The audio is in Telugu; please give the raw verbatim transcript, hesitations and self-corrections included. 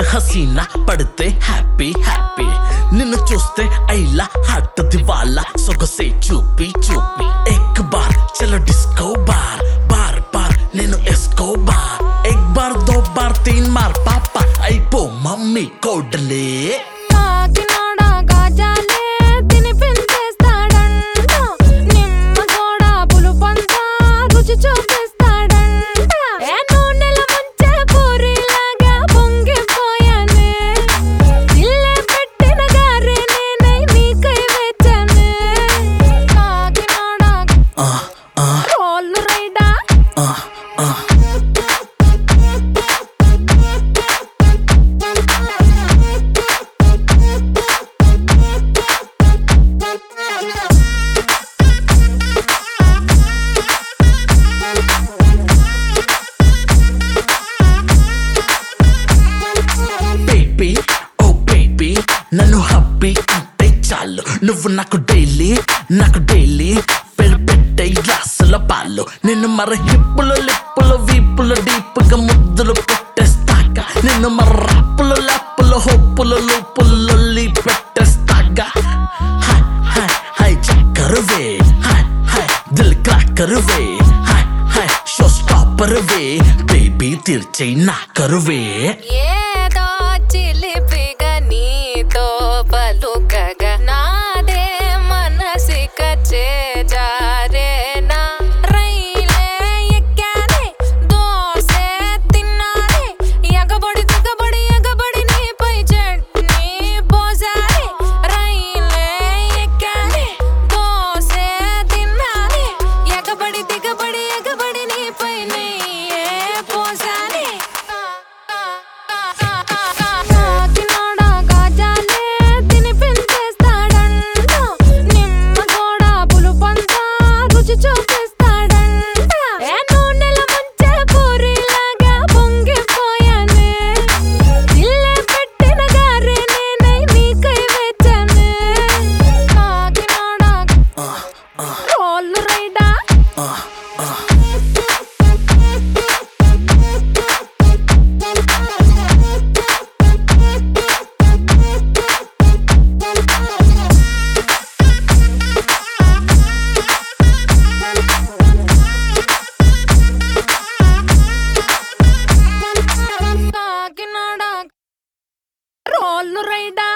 హసీనా పడితే హ్యాపీ హ్యాపీ నిన్ను చూస్తే ఐలా హార్ట్ దివాలా సొగసే చూపి చూపి ఎక్ బార్ చలో డిస్కో బార్ బార్ బార్ నేను ఎస్కో బార్ ఎక్ బార్ దో బార్ తీన్ మార్ పాపా అయిపో మమ్మీ కోడలే నన్ను హ్యాపీ అంటే చాలు నువ్వు నాకు డైలీ నాకు డైలీ పెరు పెట్టే గ్లాసుల పాలు నిన్ను మర హిప్పులు లిప్పులు వీపులు డీపుగా ముద్దులు పెట్టేస్తాక నిన్ను మర రాపులు లాపులు హోపులు లూపులు లొల్లి పెట్టేస్తాక హాయ్ హాయ్ హాయ్ చక్కరువే హాయ్ హాయ్ దిల్ క్రాకరువే హాయ్ హాయ్ షో స్టాపరువే బేబీ తీర్చే నా కరువే రోల్ రైడా